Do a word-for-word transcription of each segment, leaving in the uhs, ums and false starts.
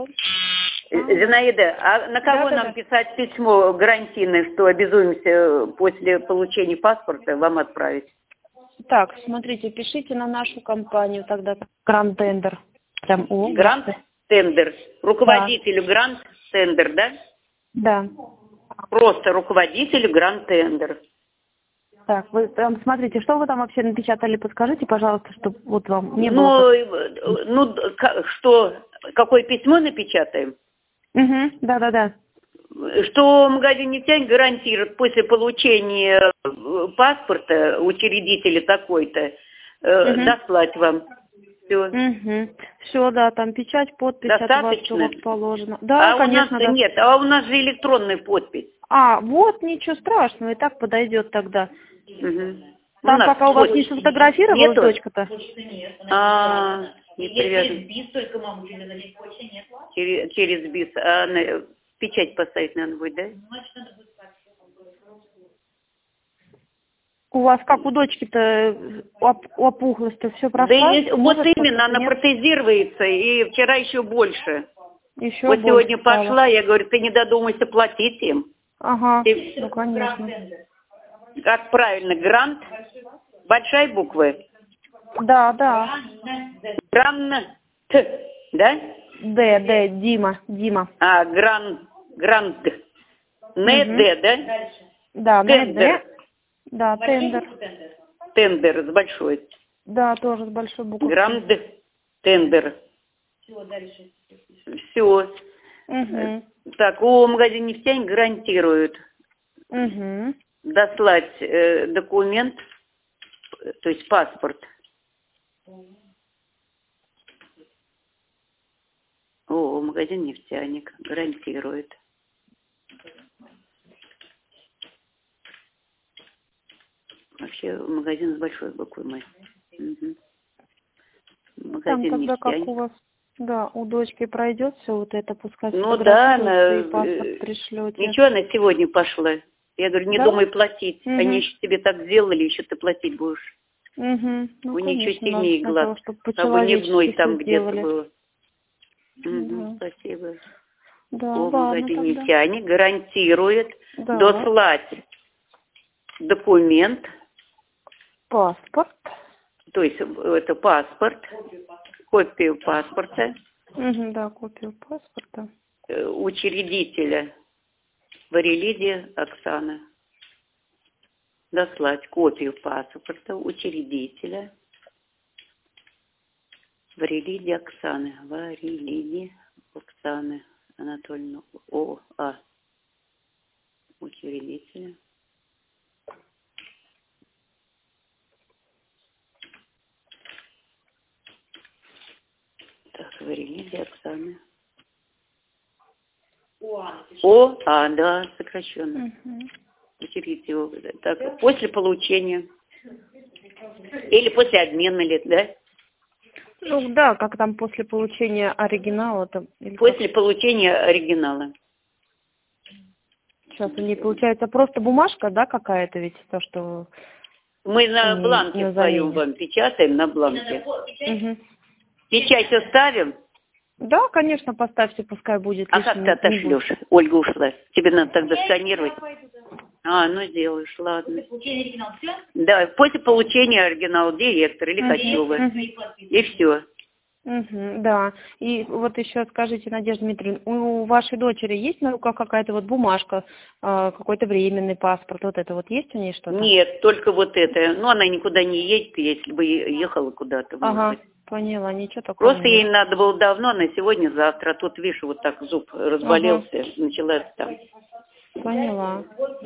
хорошо. Зинаида, а на кого Да, да, нам да. писать письмо гарантийное, что обязуемся после получения паспорта вам отправить? Так, смотрите, пишите на нашу компанию тогда Гранд Тендер. Прям о, Грант Тендер. Руководителю Да. Грант Тендер, да? Да. Просто руководителю Грант Тендер. Так, вы там смотрите, что вы там вообще напечатали, подскажите, пожалуйста, чтобы вот вам не Ну, было. э, ну, к- что, какое письмо напечатаем? Угу, да, да, да. Что магазин «Нефтянь» гарантирует после получения э, паспорта учредителя такой-то э, Угу. дослать вам. Все. Угу. Все, да, там печать, подпись от вас, все Достаточно? как положено. Да, А у нас конечно, да. нет, а у нас же электронная подпись. А, вот, ничего страшного, и так подойдет тогда. Угу. У Там нас пока у вас не почты сфотографировалась нету? дочка-то? А, не привязан. Через БИС только маму передали, почты нет. Через, через БИС. А на- печать поставить надо будет, да? Значит, надо будет так. У вас как у дочки-то оп- опухлость-то все Да прошла? и вот Может, именно, она нет? протезируется, и вчера еще больше. Еще Вот больше сегодня стало. пошла, я говорю, ты не додумайся платить им. Ага, Ты- ну конечно. как правильно, грант, большая буква, Да, да. грант, да? Д, Д, Дима, Дима. А, грант, грант, не Мгм. Д, да? Да, на Тендер. Д. Да, тендер. Тендер с большой. Да, тоже с большой буквы. Грант, тендер. Все, дальше. Все. Угу. Так, у магазина «Нефтянь» гарантируют Угу. дослать э, документ, то есть паспорт. О, магазин «Нефтяник» гарантирует. Вообще магазин с большой буквы мой. Угу. Там Магазин тогда как «Нефтяник». у вас, да, у дочки пройдет все вот это, пускай Ну да, сфотографируется она, и паспорт э, пришлете. ничего, она сегодня пошла. Я говорю, не Да? думай платить. Угу. Они еще тебе так сделали, еще ты платить будешь. Угу. Ну, У них еще конечно, надо сильнее сначала, глаз. чтобы Как бы не гной по-человечески там все где-то сделали. было. Угу, Да. спасибо. Да, О, ладно магазин тогда. «Нефтяник» гарантирует Да. дослать документ, Паспорт. то есть это паспорт, копию паспорта Угу, да, копию паспорта. э, учредителя Варелиди Оксаны. Дослать копию паспорта учредителя Варелиди Оксаны. Варелиди Оксаны Анатольевна. О, А. Учредителя. Так, Варелиди Оксаны. О, А, да, сокращенно. Угу. Учредитель его. Так, после получения. Или после обмена лет, да? Ну да, как там после получения оригинала там. Или После получения оригинала. сейчас у нее получается просто бумажка, да, какая-то ведь то, что Мы на не- бланке на своем замене. вам печатаем, на бланке. Угу. Печать оставим, Да, конечно, поставьте, пускай будет. а как лишним ты не будет. отошлешь? Ольга ушла. Тебе надо тогда сканировать. А, ну сделаешь, ладно. Получение оригинал, все? Да, после получения оригинала директор или Мгм, Качева. мгм. И все. Угу, да. И вот еще скажите, Надежда Дмитриевна, у вашей дочери есть на руках какая-то вот бумажка, э, какой-то временный паспорт, вот это вот есть у нее что-то? Нет, только вот это. Ну, она никуда не едет, если бы ехала куда-то. может Ага, быть. поняла, ничего такого Просто ей нет. надо было давно, на сегодня-завтра. А тут, видишь, вот так зуб разболелся, началась там. Поняла.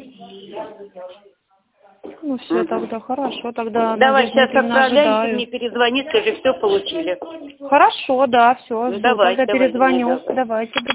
Ну все, Мгм. тогда хорошо, тогда Давай, Надежда сейчас Дмитриевна отправляемся, ожидаю. мне перезвони, скажи, все получили. Хорошо, да, все, Ну, жду. давай, Тогда давай, перезвоню. давай. Давайте.